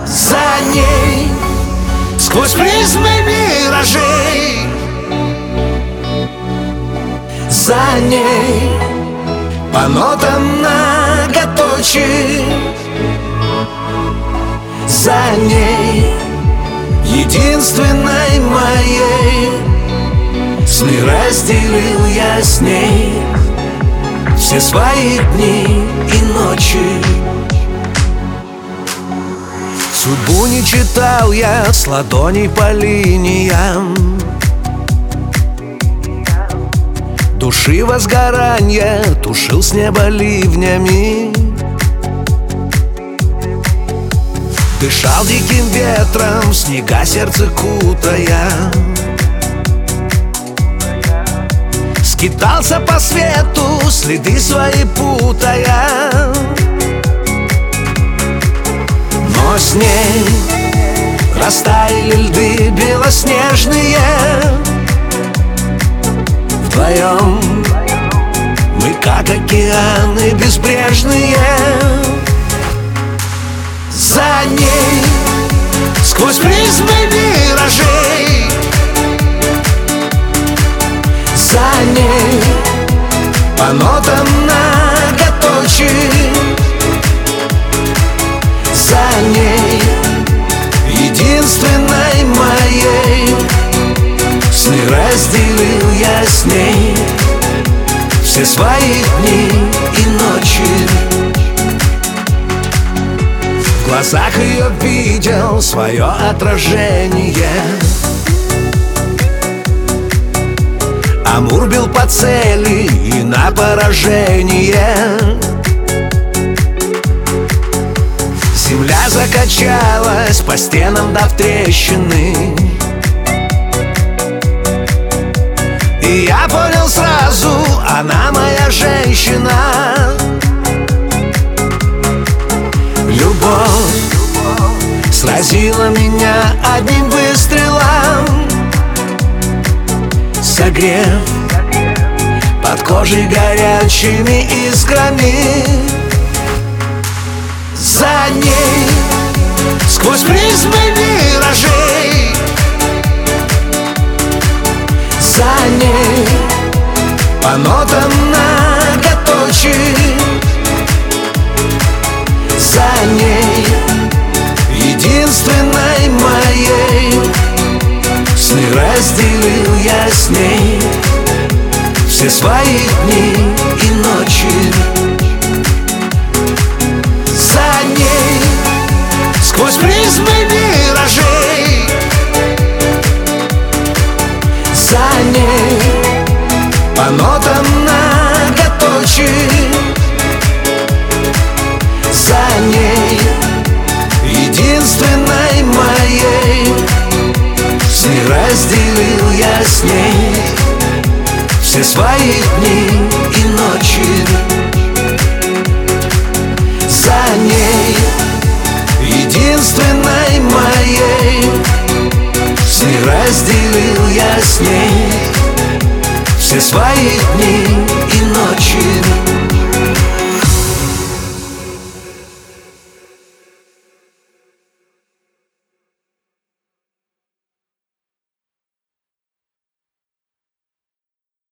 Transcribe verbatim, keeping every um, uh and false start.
За ней сквозь призмы миражей, за ней по нотам многоточий, за ней единственной моей сны разделил я с ней все свои дни и ночи. Судьбу не читал я с ладоней по линиям, души возгорания тушил с неба ливнями. Дышал диким ветром, снега сердце кутая, скитался по свету, следы свои путая. Но с ней растаяли льды белоснежные. Вдвоем мы как океаны безбрежные. За ней сквозь призмы миражей, за ней по нотам многоточий, за ней единственной моей сны разделил я с ней все свои дни и ночи. В глазах ее видел свое отражение. Амур бил по цели и на поражение. Земля закачалась по стенам, дав трещины. И я понял сразу, она моя женщина. Любовь сразила меня одним выстрелом, согрев под кожей горячими искрами. За ней сквозь призмы миражей, за ней по нотам многоточий, за ней единственной моей сны разделил я с ней все свои дни и ночи. За ней сквозь призмы миражей, за ней по нотам многоточий, за ней единственной моей сны разделил я с ней все свои дни